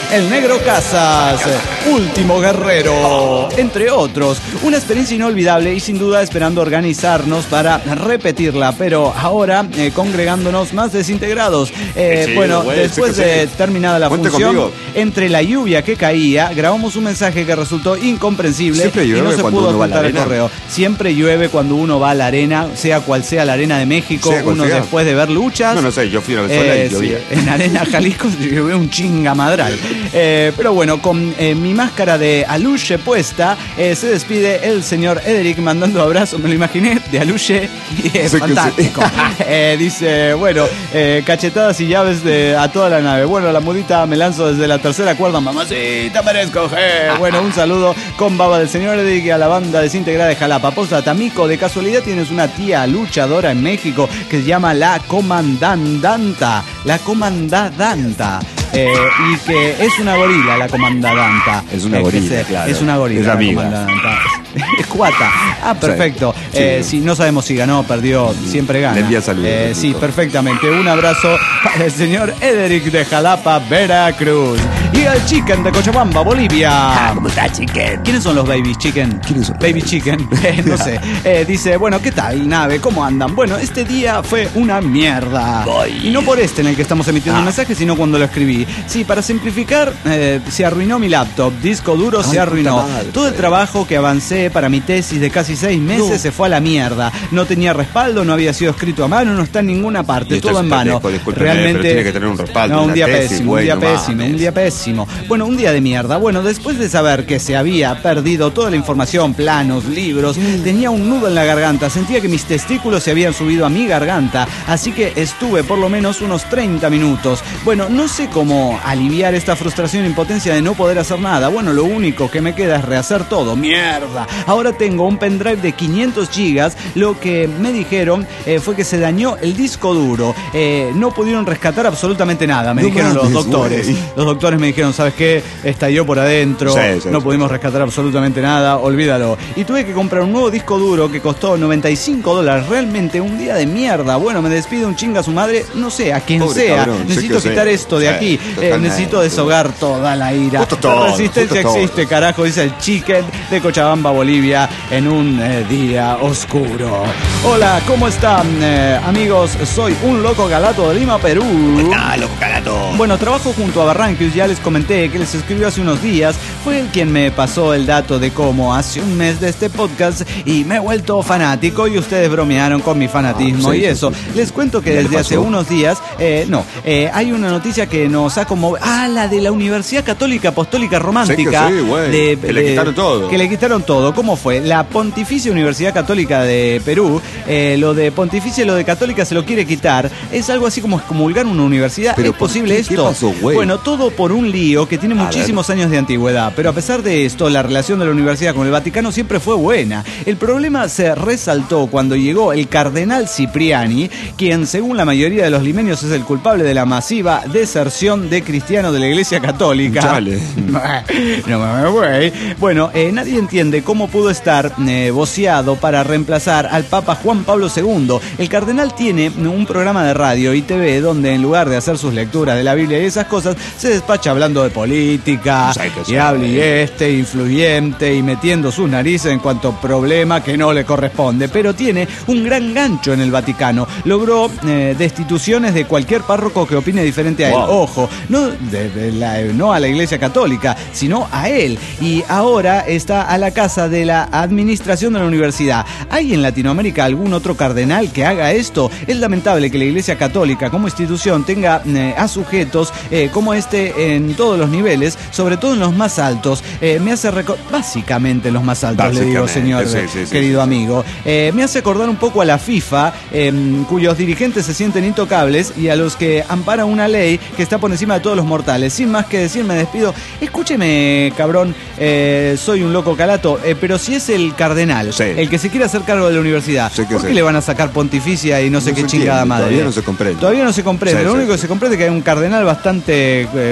el Negro Casas, Último Guerrero, entre otros. Una experiencia inolvidable y sin duda esperando organizarnos para repetirla, pero ahora eh, congregándonos más desintegrados. Eh, sí, bueno, güey, después sí, de sí. terminada la Cuente función, conmigo. Entre la lluvia que caía, grabamos un mensaje que resultó incomprensible y no se pudo ocultar el correo. Siempre llueve cuando uno va a la arena, sea cual sea la arena de México, uno sea. después de ver luchas. No, no sé, yo fui a Venezuela eh, y llovía. Sí, en Arena Jalisco se llovió un chingamadral. Eh, pero bueno, con eh, mi máscara de Aluche puesta, eh, se despide el señor Ederic mandando abrazos, me lo imaginé, de Aluche, y es sí, fantástico. Sí. Eh, dice, bueno, eh, cachetadas y llaves de, a toda la nave. Bueno, la mudita me lanzo desde la tercera cuerda, mamacita, merezco. Eh. Bueno, un saludo con baba del señor Ederic y a la banda desintegrada de Jalapa. Posta, Tamico, de casualidad tienes una tía luchadora en México que se llama La Comandandanta. La Comandadanta. Eh, y que es una gorila la Comandadanta. Es una gorila, eh, claro. Es una gorila. Es amiga. Es cuata. Ah, perfecto. Sí, eh, sí. Sí, no sabemos si ganó o perdió, siempre gana. Le envía saludos. Eh, sí, perfectamente. Un abrazo para el señor Ederic de Jalapa, Veracruz. Y al Chicken de Cochabamba, Bolivia. Ah, ¿cómo está, Chicken? ¿Quiénes son los Baby Chicken? ¿Quiénes son? Baby Chicken. Eh, no sé. Eh, dice, bueno, ¿qué tal, nave? ¿Cómo andan? Bueno, este día fue una mierda. Boy. Y no por este en el que estamos emitiendo ah. el mensaje, sino cuando lo escribí. Sí, para simplificar, eh, se arruinó mi laptop. Disco duro Ay, se arruinó. Madre, Todo el trabajo que avancé para mi tesis de casi seis meses no. se fue a la mierda. No tenía respaldo, no había sido escrito a mano, no está en ninguna parte, todo en vano. Realmente tiene que tener un respaldo. No, un día tesis, pésimo, güey, un día no pésimo, mames. un día pésimo. Bueno, un día de mierda. Bueno, después de saber que se había perdido toda la información, planos, libros, mm. tenía un nudo en la garganta. Sentía que mis testículos se habían subido a mi garganta, así que estuve por lo menos unos treinta minutos. Bueno, no sé cómo aliviar esta frustración e impotencia de no poder hacer nada. Bueno, lo único que me queda es rehacer todo. ¡Mierda! Ahora tengo un pendrive de quinientos gigas. Lo que me dijeron eh, fue que se dañó el disco duro. Eh, no pudieron rescatar absolutamente nada, me no dijeron mames, los doctores. Wey. Los doctores me dijeron, ¿sabes qué? Estalló por adentro, sí, sí, no sí, pudimos sí. rescatar absolutamente nada, olvídalo. Y tuve que comprar un nuevo disco duro que costó noventa y cinco dólares. Realmente un día de mierda. Bueno, me despido, un chinga a su madre, no sé, a quien Pobre sea. Cabrón, necesito quitar sé. esto de sí, aquí. Eh, necesito deshogar toda la ira. Justo todo, la resistencia existe, todo. Carajo, dice el Chicken de Cochabamba, Bolivia, en un eh, día oscuro. Hola, ¿cómo están, eh, amigos? Soy un loco galato de Lima, Perú. ¿Cómo está, loco galato? Bueno, trabajo junto a Barranquius, ya les comenté que les escribió hace unos días. Fue él quien me pasó el dato de cómo hace un mes de este podcast y me he vuelto fanático y ustedes bromearon con mi fanatismo ah, sí, y eso. Sí, sí. Les cuento que desde hace unos días, eh, no, eh, hay una noticia que nos ha conmovido. Ah, la de la Universidad Católica Apostólica Romántica. Sí, que, sí, güey. De, que le de, quitaron todo. Que le quitaron todo. ¿Cómo fue? La Pontificia Universidad Católica de Perú, eh, lo de Pontificia y lo de Católica se lo quiere quitar. Es algo así como excomulgar una universidad. ¿Pero es posible qué, esto? ¿Qué pasó, güey? Bueno, todo por un lío que tiene a muchísimos ver. años de antigüedad. Pero a pesar de esto, la relación de la universidad con el Vaticano siempre fue buena. El problema se resaltó cuando llegó el cardenal Cipriani, quien según la mayoría de los limenios es el culpable de la masiva deserción de cristianos de la Iglesia Católica. Chale. No mames, güey. Bueno, eh, nadie entiende cómo pudo estar eh, voceado para reemplazar al Papa Juan Pablo segundo. El cardenal tiene un programa de radio y T V donde en lugar de hacer sus lecturas de la Biblia y esas cosas, se despacha hablando de política y hable y este, influyente y metiendo sus narices en cuanto problema que no le corresponde. Pero tiene un gran gancho en el Vaticano. Logró eh, destituciones de cualquier párroco que opine diferente a él. Wow. Ojo, no, de, de la, no a la Iglesia Católica, sino a él. Y ahora está a la casa de la administración de la universidad. ¿Hay en Latinoamérica algún otro cardenal que haga esto? Es lamentable que la Iglesia Católica como institución tenga eh, a sujetos eh, como este en todos los niveles, sobre todo en los más altos. Eh, me hace recordar, básicamente en los más altos, le digo, señor, sí, sí, sí, querido sí, sí. amigo. Eh, me hace acordar un poco a la FIFA, eh, cuyos dirigentes se sienten intocables y a los que ampara una ley que está por encima de todos los mortales. Sin más que decir, me despido. Escúcheme, cabrón, eh, soy un loco calato, eh, pero si es el cardenal, sí. el que se quiere hacer cargo de la universidad, sí ¿por qué sí. le van a sacar pontificia y no, no sé qué chingada madre? Todavía no se comprende. Todavía no se comprende. Sí, Lo sí, único sí. que se comprende es que hay un cardenal bastante eh,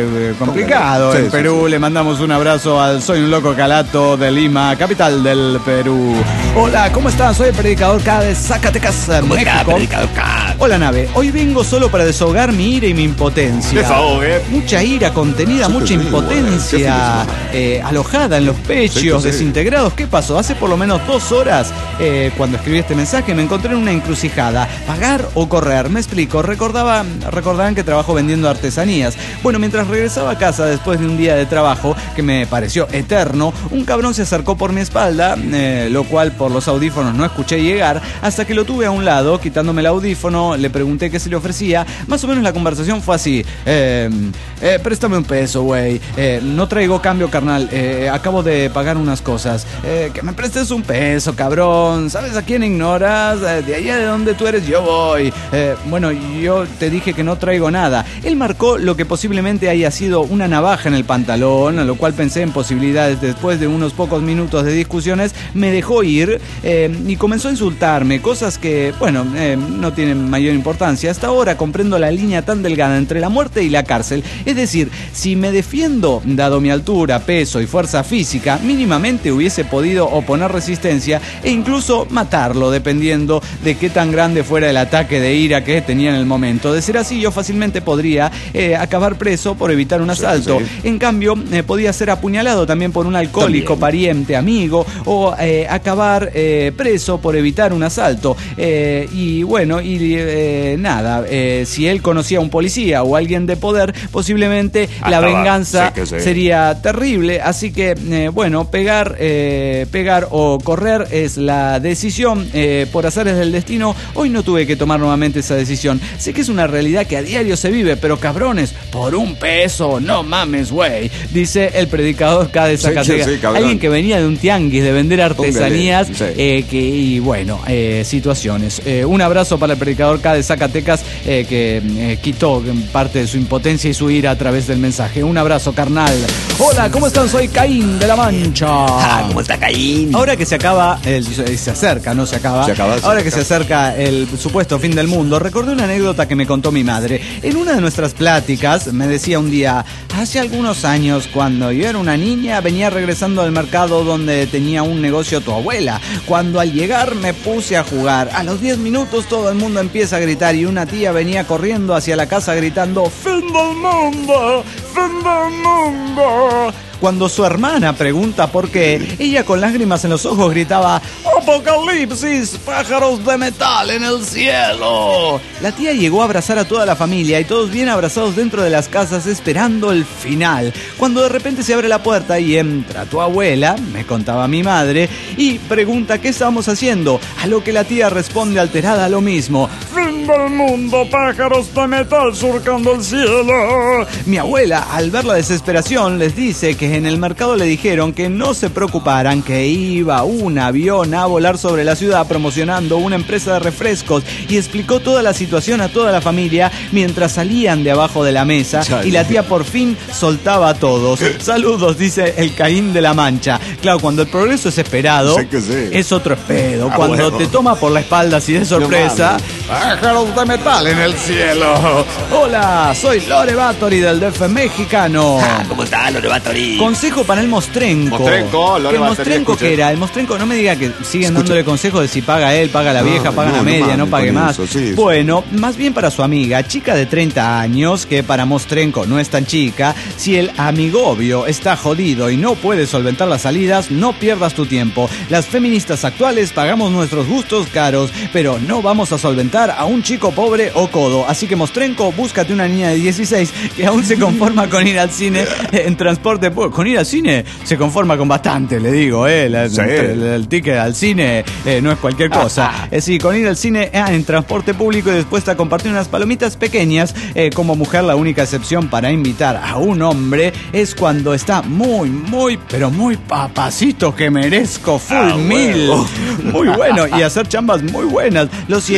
complicado. Sí, en sí, Perú sí. le mandamos un abrazo al Soy un Loco Calato de Lima, capital del Perú. Hola, ¿cómo estás? Soy el Predicador K de Zacatecas, ¿Cómo México. está, Predicador K? Hola, nave. Hoy vengo solo para desahogar mi ira y mi impotencia. Desahogue. Mucha ira contenida, Sí, mucha sí, impotencia bueno, eh, alojada en los pechos, Sí, sí. desintegrados. ¿Qué pasó? Hace por lo menos dos horas, eh, cuando escribí este mensaje, me encontré en una encrucijada. ¿Pagar o correr? Me explico. Recordaba, recordarán que trabajo vendiendo artesanías. Bueno, mientras regresaba a casa después de un día de trabajo que me pareció eterno, un cabrón se acercó por mi espalda, eh, lo cual por los audífonos no escuché llegar, hasta que lo tuve a un lado, quitándome el audífono, le pregunté qué se le ofrecía. Más o menos la conversación fue así. Eh, eh, préstame un peso, güey. Eh, no traigo cambio, carnal. Eh, acabo de pagar unas cosas. Eh, que me prestes un peso, cabrón. ¿Sabes a quién ignoras? Eh, de allá de donde tú eres yo voy. Eh, bueno, yo te dije que no traigo nada. Él marcó lo que posiblemente haya sido una navaja en el pantalón, a lo cual pensé en posibilidades. Después de unos pocos minutos de discusiones, me dejó ir eh, y comenzó a insultarme, cosas que, bueno, eh, no tienen mayor importancia. Hasta ahora comprendo la línea tan delgada entre la muerte y la cárcel. Es decir, si me defiendo, dado mi altura, peso y fuerza física, mínimamente hubiese podido oponer resistencia e incluso matarlo, dependiendo de qué tan grande fuera el ataque de ira que tenía en el momento. De ser así, yo fácilmente podría eh, acabar preso por evitar un asalto. Sí, sí. En cambio, eh, podía ser apuñalado también por un alcohólico, También. pariente, amigo, o eh, acabar eh, preso por evitar un asalto. Eh, y bueno, y eh, nada, eh, si él conocía a un policía o alguien de poder, posiblemente Ah, la estaba- venganza sí que sí. sería terrible. Así que, eh, bueno, pegar, eh, pegar o correr es la decisión. Eh, por azares del destino, hoy no tuve que tomar nuevamente esa decisión. Sé que es una realidad que a diario se vive, pero cabrones, por un peso, no mames, güey, dice el predicador K de Sí, sí, Zacatecas. sí, cabrón. Alguien que venía de un tianguis de vender artesanías, Póngale, sí. eh, que, y bueno, eh, situaciones. Eh, un abrazo para el predicador K de Zacatecas, eh, que eh, quitó parte de su impotencia y su ira a través del mensaje. Un abrazo, carnal. Hola, ¿cómo están? Soy Caín de la Mancha. Ah, ¿cómo está Caín? Ahora que se acaba, el, se acerca, no se acaba. Se acaba, se Ahora que acerca. se acerca el supuesto fin del mundo, recordé una anécdota que me contó mi madre. En una de nuestras pláticas me decía un día, hace algunos años, cuando yo era una niña, venía regresando al mercado donde tenía un negocio tu abuela. Cuando al llegar me puse a jugar. A los diez minutos todo el mundo empieza a gritar y una tía venía corriendo hacia la casa gritando, ¡Fin del mundo! ¡Fin del mundo! Cuando su hermana pregunta por qué, ella con lágrimas en los ojos gritaba, ¡Apocalipsis! ¡Pájaros de metal en el cielo! La tía llegó a abrazar a toda la familia y todos bien abrazados dentro de las casas esperando el final. Cuando de repente se abre la puerta y entra tu abuela, me contaba mi madre, y pregunta qué estábamos haciendo, a lo que la tía responde alterada lo mismo, ¡Fin del mundo! ¡Pájaros de metal surcando el cielo! Mi abuela, al ver la desesperación, les dice que en el mercado le dijeron que no se preocuparan, que iba un avión a volar sobre la ciudad promocionando una empresa de refrescos, y explicó toda la situación a toda la familia mientras salían de abajo de la mesa. Chale. Y la tía por fin soltaba a todos. Saludos, dice el Caín de la Mancha. Claro, cuando el progreso es esperado, Sí que sí. es otro pedo. Ah, cuando bueno. te toma por la espalda así de sorpresa, mames. pájaros de metal en el cielo. Hola, soy Lore Batory del D F mexicano. Ah, ¿cómo está Lore Batory? Consejo para el Mostrenco. Mostrenco, Lore ¿Qué Batory, Mostrenco escuche. qué era? El Mostrenco, no me diga que siguen Escuche. dándole consejos de si paga él, paga la No, vieja, paga no, la no media, no, mames pague con más. eso, sí, sí. Bueno, más bien para su amiga, chica de treinta años, que para Mostrenco no es tan chica, si el amigobio está jodido y no puede solventar las salidas, no pierdas tu tiempo. Las feministas actuales pagamos nuestros gustos caros, pero no vamos a solventar a un chico pobre o codo. Así que Mostrenco, búscate una niña de dieciséis que aún se conforma con ir al cine en transporte público. Con ir al cine se conforma con bastante, le digo, eh. La- Sí. el, el ticket al cine eh, no es cualquier cosa. Es decir, con ir al cine eh, en transporte público y dispuesta a compartir unas palomitas pequeñas, eh, como mujer, la única excepción para invitar a un hombre es cuando está muy, muy, pero muy papacito, que merezco full Ah, mil. huevo. Muy bueno, y hacer chambas muy buenas. Lo siento,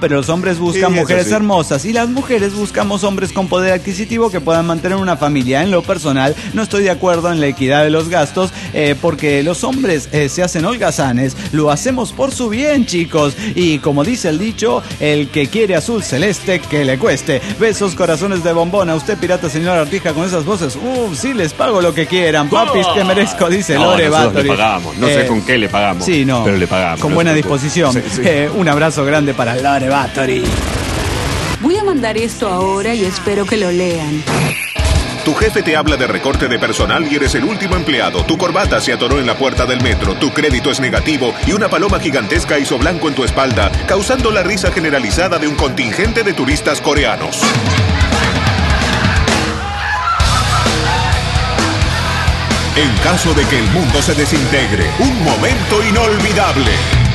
pero los hombres buscan Sí, mujeres sí. hermosas y las mujeres buscamos hombres con poder adquisitivo que puedan mantener una familia. En lo personal, no estoy de acuerdo en la equidad de los gastos eh, porque los hombres eh, se hacen holgazanes, lo hacemos por su bien, chicos. Y como dice el dicho, el que quiere azul celeste, que le cueste. Besos, corazones de bombón. A usted, pirata señor Artija, con esas voces. Uh, sí, les pago lo que quieran. Papis, que merezco, dice No, Lore nosotros Bathory. le pagamos. No sé Eh, con qué le pagamos. Sí, no. Pero le pagamos. Con no buena se preocupe. disposición. Sí, sí. Eh, un abrazo grande para Lore Bathory. Voy a mandar esto ahora y espero que lo lean. Tu jefe te habla de recorte de personal y eres el último empleado. Tu corbata se atoró en la puerta del metro, tu crédito es negativo y una paloma gigantesca hizo blanco en tu espalda, causando la risa generalizada de un contingente de turistas coreanos. En caso de que el mundo se desintegre, un momento inolvidable.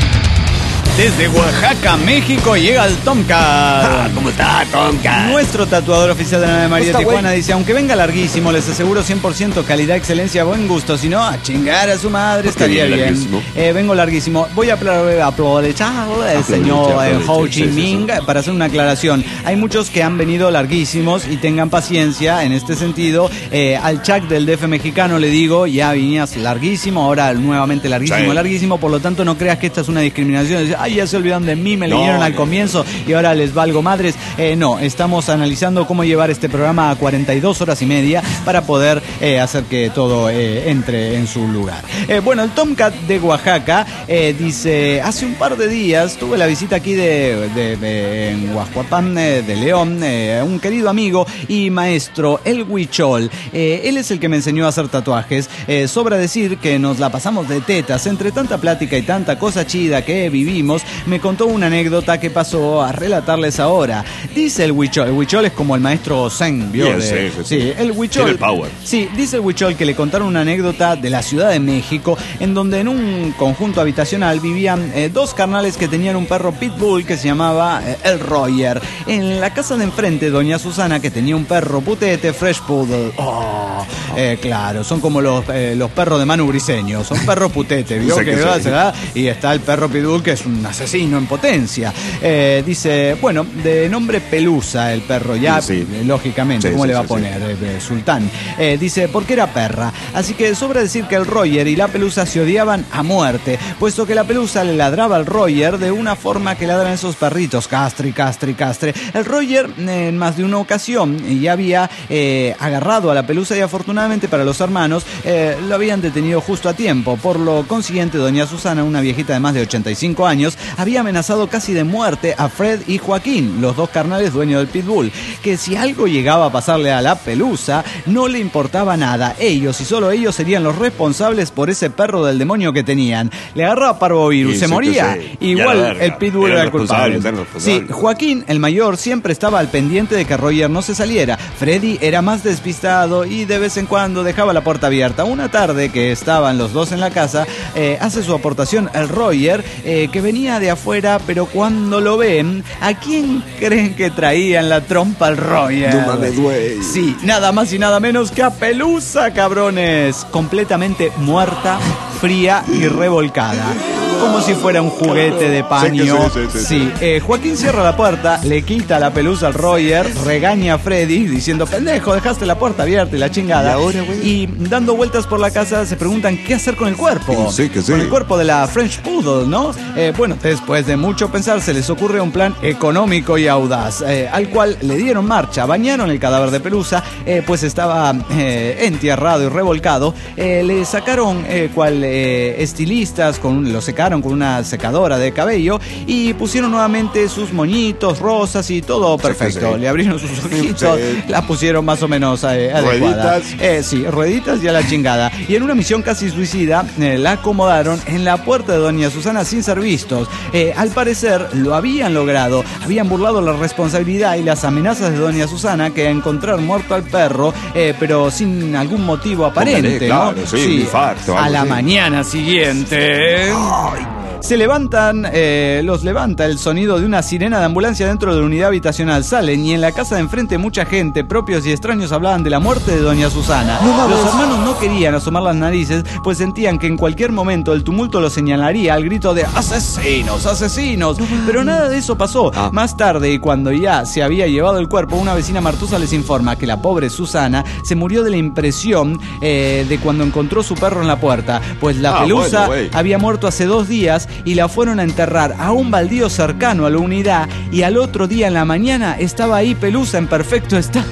Desde Oaxaca, México, llega el Tomcat. Ah, ¿cómo está, Tomcat? Nuestro tatuador oficial de la Ave María ¿Cómo está, Tijuana güey? dice, aunque venga larguísimo, les aseguro cien por ciento calidad, excelencia, buen gusto. Si no, a chingar a su madre, ¿Por qué estaría viene bien. larguísimo? Eh, vengo larguísimo. Voy a apl- aprovechar el señor eh, aproveche, Ho Chi sí, sí, Minh sí. para hacer una aclaración. Hay muchos que han venido larguísimos y tengan paciencia en este sentido. Eh, al Chuck del D F mexicano le digo, ya venías larguísimo, ahora nuevamente larguísimo, Sí. larguísimo. Por lo tanto, no creas que esta es una discriminación. Dice, ay, ya se olvidan de mí, me No, leyeron al no, comienzo y ahora les valgo madres. Eh, no, estamos analizando cómo llevar este programa a cuarenta y dos horas y media para poder eh, hacer que todo eh, entre en su lugar. Eh, bueno, el Tomcat de Oaxaca eh, dice, hace un par de días tuve la visita aquí de, de, de en Huajuapán eh, de León, eh, un querido amigo y maestro, el Huichol. Eh, él es el que me enseñó a hacer tatuajes. Eh, sobra decir que nos la pasamos de tetas. Entre tanta plática y tanta cosa chida que vivimos, me contó una anécdota que pasó a relatarles ahora. Dice el Huichol, el Huichol es como el maestro Zen, ¿vio? Yes, De- sí, sí, sí. el Huichol. Tiene power. Sí, dice el Huichol que le contaron una anécdota de la Ciudad de México, en donde en un conjunto habitacional vivían eh, dos carnales que tenían un perro pitbull que se llamaba eh, el Roger. En la casa de enfrente, doña Susana, que tenía un perro putete, Fresh Poodle. Oh, eh, claro, son como los, eh, los perros de Manu Briseño, son perros putete, ¿vio? Sé Que que va, sí. se va, y está el perro pitbull, que es un asesino en potencia. Eh, dice, bueno, de nombre Pelusa el perro, ya Sí, sí. eh, lógicamente, Sí, ¿cómo sí, le va sí, a poner? Eh, eh, Sultán. Eh, dice, porque era perra. Así que sobra decir que el Roger y la Pelusa se odiaban a muerte, puesto que la Pelusa le ladraba al Roger de una forma que ladran esos perritos, castre, castre, castre. El Roger, eh, en más de una ocasión, ya había eh, agarrado a la Pelusa y afortunadamente para los hermanos, eh, lo habían detenido justo a tiempo. Por lo consiguiente, doña Susana, una viejita de más de ochenta y cinco años, había amenazado casi de muerte a Fred y Joaquín, los dos carnales dueños del Pitbull, que si algo llegaba a pasarle a la Pelusa, no le importaba nada. Ellos y solo ellos serían los responsables por ese perro del demonio que tenían. Le agarraba parvovirus, Sí, se sí, moría. que sí. Igual Ya la verga. el Pitbull Eran era el culpable. responsables, eran responsables. Sí, Joaquín, el mayor, siempre estaba al pendiente de que Roger no se saliera. Freddy era más despistado y de vez en cuando dejaba la puerta abierta. Una tarde que estaban los dos en la casa, eh, hace su aportación el Roger, eh, que venía de afuera, pero cuando lo ven, ¿a quién creen que traían la trompa al Roger? No mames, güey. Sí, nada más y nada menos que a Pelusa, cabrones. Completamente muerta, fría y revolcada. Como si fuera un juguete de paño. Sí, sí, sí, sí. Sí, eh, Joaquín cierra la puerta, le quita la Pelusa al Roger, regaña a Freddy diciendo, pendejo, dejaste la puerta abierta y la chingada. ¿Y ahora, güey? Y dando vueltas por la casa se preguntan qué hacer con el cuerpo. Sí, que sí. Con el cuerpo de la French Poodle, ¿no? Eh, bueno, después de mucho pensar se les ocurre un plan económico y audaz, eh, al cual le dieron marcha, bañaron el cadáver de Pelusa, eh, pues estaba eh, entierrado y revolcado, eh, le sacaron eh, cual eh, estilistas, con, lo secaron con una secadora de cabello y pusieron nuevamente sus moñitos rosas y todo perfecto. sí. Le abrieron sus ojitos, Sí. la pusieron más o menos eh, adecuada. Rueditas. Eh, sí, rueditas y a la chingada. Y en una misión casi suicida, eh, la acomodaron en la puerta de doña Susana sin ser vistos. Eh, al parecer lo habían logrado, habían burlado la responsabilidad y las amenazas de doña Susana que a encontrar muerto al perro, eh, pero sin algún motivo aparente. Póngale, claro, ¿no? sí, un infarto, a algo la así. mañana siguiente. Se levantan, eh, los levanta el sonido de una sirena de ambulancia dentro de la unidad habitacional. Salen y en la casa de enfrente mucha gente, propios y extraños, hablaban de la muerte de doña Susana. No, los hermanos no querían asomar las narices, pues sentían que en cualquier momento el tumulto los señalaría al grito de ¡asesinos, asesinos! Pero nada de eso pasó. Ah. Más tarde, y cuando ya se había llevado el cuerpo, una vecina martusa les informa que la pobre Susana se murió de la impresión eh, de cuando encontró su perro en la puerta, pues la ah, pelusa bueno, había muerto hace dos días y la fueron a enterrar a un baldío cercano a la unidad, y al otro día en la mañana estaba ahí Pelusa en perfecto estado.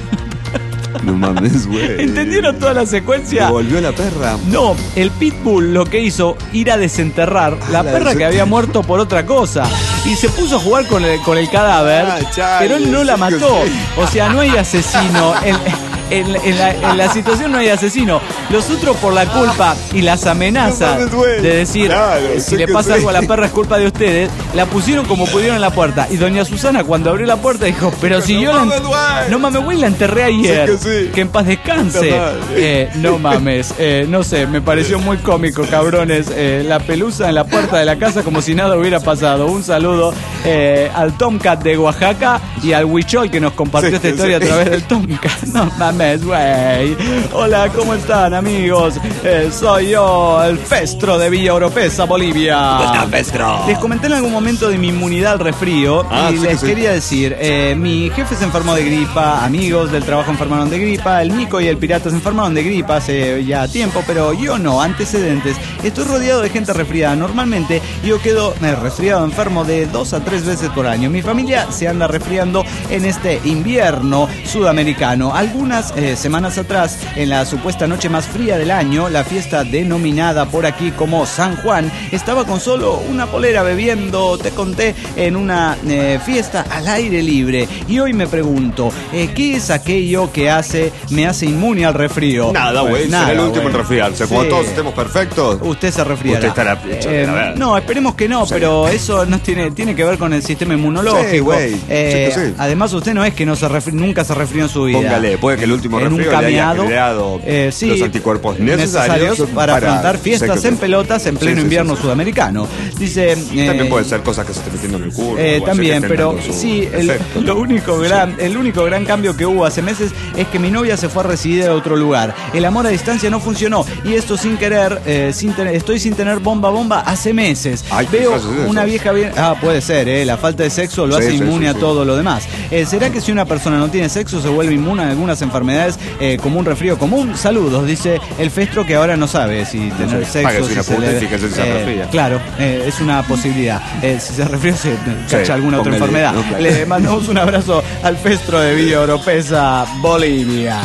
No mames, güey. ¿Entendieron toda la secuencia? ¿Devolvió la perra? No, el pitbull lo que hizo, ir a desenterrar ah, la, la perra que había muerto por otra cosa. Y se puso a jugar con el, con el cadáver, ah, chale, pero él no la mató. O sea, no hay asesino. El, En, en, la, en la situación no hay asesino. Los otros, por la culpa y las amenazas de decir claro, si le pasa algo a la perra es culpa de ustedes, la pusieron como pudieron en la puerta. Y doña Susana, cuando abrió la puerta, dijo: pero si no yo mames, la no mames, güey, la enterré ayer. Sí que, sí. Que en paz descanse. eh, No mames, eh, no sé, me pareció muy cómico, cabrones. eh, La Pelusa en la puerta de la casa como si nada hubiera pasado. Un saludo eh, al Tomcat de Oaxaca y al Huichol que nos compartió sí, esta historia sí. a través del Tomcat. No mames. Wey. Hola, ¿cómo están, amigos? Eh, soy yo, el Festro de Villa Oropesa, Bolivia. ¿Cómo está, Festro? Les comenté en algún momento de mi inmunidad al resfrío ah, y sí, les sí. quería decir, eh, mi jefe se enfermó de gripa, amigos del trabajo enfermaron de gripa, el Nico y el Pirata se enfermaron de gripa hace ya tiempo, pero yo no, antecedentes. Estoy rodeado de gente resfriada. Normalmente yo quedo eh, resfriado enfermo de dos a tres veces por año. Mi familia se anda resfriando en este invierno sudamericano. Algunas Eh, semanas atrás, en la supuesta noche más fría del año, la fiesta denominada por aquí como San Juan, estaba con solo una polera bebiendo, te conté, en una eh, fiesta al aire libre. Y hoy me pregunto, eh, ¿qué es aquello que hace, me hace inmune al resfrío? Nada, güey, pues, será el último wey. en resfriarse. Sí. Como todos estemos perfectos. Usted se resfriará. Usted estará hecho eh, de No, esperemos que no, sí. pero eso no tiene, tiene que ver con el sistema inmunológico. Sí, güey. Eh, sí, sí. Además, usted no es que no se refri- nunca se resfrió en su vida. Póngale, puede que el último en resfrío un caminado, le haya generado eh, sí, los anticuerpos necesarios, necesarios para, para afrontar fiestas en pelotas en pleno sí, sí, invierno sí, sí. sudamericano. Dice, eh, también puede ser cosas que se estén metiendo en el culo. Eh, también, pero sí, el, lo único gran, el único gran cambio que hubo hace meses es que mi novia se fue a residir a otro lugar. El amor a distancia no funcionó y esto sin querer, eh, sin tener, estoy sin tener bomba bomba hace meses. Ay, veo una vieja bien, ah, puede ser, eh, la falta de sexo lo sí, hace sí, inmune sí, a sí. todo lo demás. Eh, ¿Será que si una persona no tiene sexo se vuelve inmune a algunas enfermedades eh, como un resfrío común? Saludos, dice el Festro, que ahora no sabe si tener no sé, sexo si una se puta le, y fíjese si se eh, resfría. Claro, eh, es una posibilidad. Eh, si se resfría se cacha sí, alguna otra enfermedad. No, claro. Le mandamos un abrazo al Festro de Villa Oropesa, Bolivia.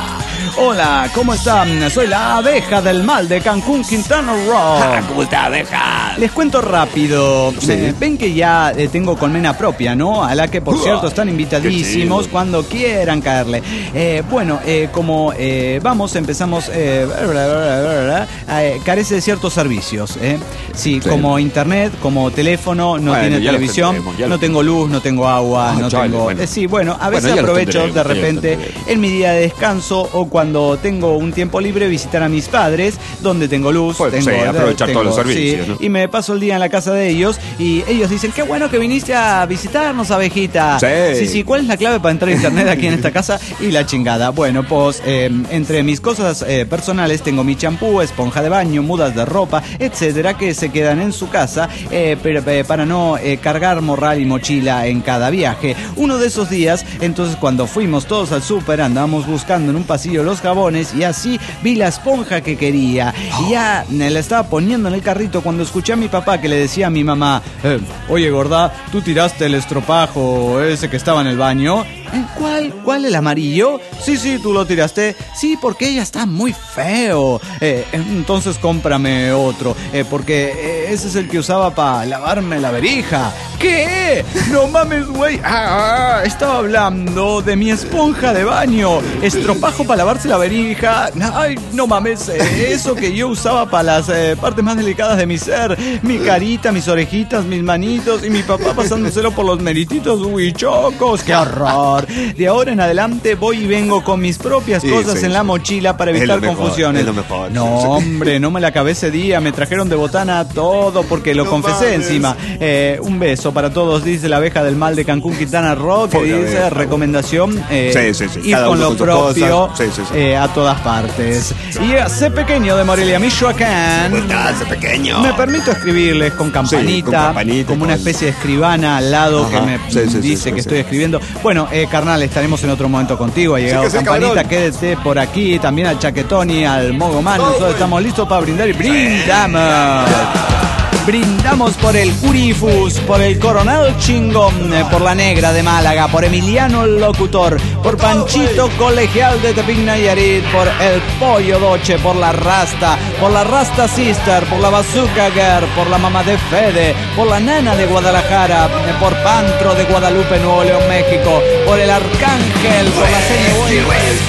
Hola, ¿cómo están? Soy la abeja del mal de Cancún, Quintana Roo. ¿Cómo está, abeja? Les cuento rápido. Sí. Eh, ven que ya eh, tengo colmena propia, ¿no? A la que, por cierto, están invitadísimos cuando quieran caerle. Eh, bueno, eh, como eh, vamos, empezamos... Eh, eh, carece de ciertos servicios, ¿eh? Sí, sí, como internet, como teléfono, no bueno, tiene televisión, no tengo luz, no tengo agua, ah, no chale, tengo... Bueno. Eh, sí, bueno, a veces bueno, aprovecho de repente en mi día de descanso o cuando tengo un tiempo libre visitar a mis padres, donde tengo luz, pues, tengo, sí, aprovechar tengo, todos los servicios, sí, ¿no? Y me paso el día en la casa de ellos y ellos dicen, qué bueno que viniste a visitarnos, abejita. Sí, sí, sí, ¿cuál es la clave para entrar a internet aquí en esta casa? Y la chingada. Bueno, pues eh, entre mis cosas eh, personales tengo mi champú, esponja de baño, mudas de ropa, etcétera, que se quedan en su casa eh, pero, eh, para no eh, cargar morral y mochila en cada viaje. Uno de esos días, entonces, cuando fuimos todos al súper, andábamos buscando en un pasillo los jabones y así vi la esponja que quería y ya la estaba poniendo en el carrito cuando escuché a mi papá que le decía a mi mamá, eh, oye gorda, ¿tú tiraste el estropajo ese que estaba en el baño? ¿Cuál? ¿Cuál? ¿El amarillo? Sí, sí, tú lo tiraste. Sí, porque ella está muy feo. Eh, entonces cómprame otro, eh, porque eh, ese es el que usaba para lavarme la verija. ¿Qué? No mames, güey. Ah, ah, estaba hablando de mi esponja de baño. Estropajo para lavarse la verija. Ay, no mames. Eh, eso que yo usaba para las eh, partes más delicadas de mi ser. Mi carita, mis orejitas, mis manitos y mi papá pasándoselo por los merititos huichocos. ¡Qué horror! mejor. De ahora en adelante voy y vengo con mis propias Sí, cosas sí, en la sí. mochila para Es evitar lo mejor, confusiones. es lo mejor. No, Sí, sí. hombre, no me la acabé ese día. Me trajeron de botana todo porque lo No confesé mames. encima. Eh, un beso para todos, dice la abeja del mal de Cancún, Quintana Roo, que Pobre dice abeja. recomendación eh, Sí, sí, sí. ir Cada con uno lo con sus propio cosas. Sí, sí, sí. eh, a todas partes. Y a C Pequeño de Morelia, Michoacán. ¿Cómo estás, ese pequeño? Me permito escribirles con campanita, Sí, con campanita, como una con- especie de escribana al lado Ajá. que me Sí, sí, sí, dice sí, que sí. estoy escribiendo. Bueno, eh, carnal, estaremos en otro momento contigo. Ha llegado que sí, campanita, cabrón. quédate por aquí. También al Chaquetoni, al Mogoman. Nosotros estamos listos para brindar y brindamos. Brindamos por el Urifus, por el Coronel Chingón, eh, por la Negra de Málaga, por Emiliano el Locutor, por Panchito Colegial de Tepic Nayarit, por el Pollo Doche, por la Rasta, por la Rasta Sister, por la Bazooka Girl, por la Mamá de Fede, por la Nana de Guadalajara, eh, por Pantro de Guadalupe, Nuevo León, México, por el Arcángel, por la Señora.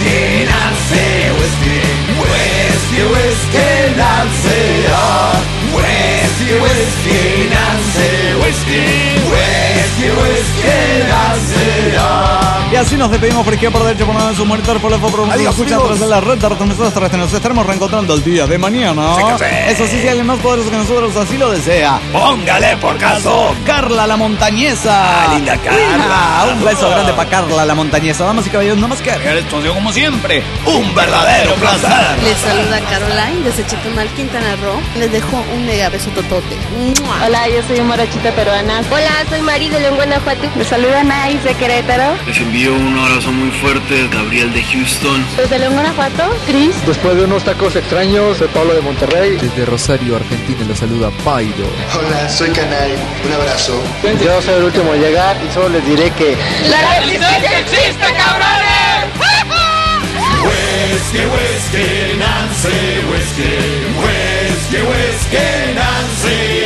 Y así nos despedimos por izquierda, por derecha, por nada, su monitor, por la foto, por Adiós, escuchan amigos. tras la red de nosotros terrestres. Nos estaremos reencontrando el día de mañana. Sí que sí. Eso sí, si alguien más poderoso que nosotros así lo desea. Póngale por caso. Carla la Montañesa. Ah, linda Carla. Ah, un beso grande para Carla la Montañesa. Damas y caballeros, nada más que agregar esto, yo como siempre. Un verdadero placer. Les saluda Caroline desde Chetumal, Quintana Roo. Les dejo un mega beso totote. ¡Mua! Hola, yo soy morochita peruana. Hola, soy Mari de León, Guanajuato. Me saluda Nais de Querétaro. Les envío un abrazo muy fuerte, Gabriel de Houston. Desde León, Guanajuato, Cris. Después de unos tacos extraños, soy Pablo de Monterrey. Desde Rosario, Argentina, lo saluda Pairo. Hola, soy Canay. Un abrazo. Yo soy el último a llegar y solo les diré que... ¡La resistencia existe, cabrones! Whisky, whisky, Nancy, whisky, whisky, whisky, Nancy.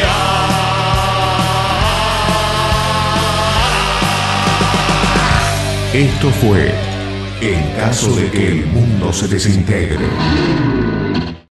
Esto fue En caso de que el mundo se desintegre.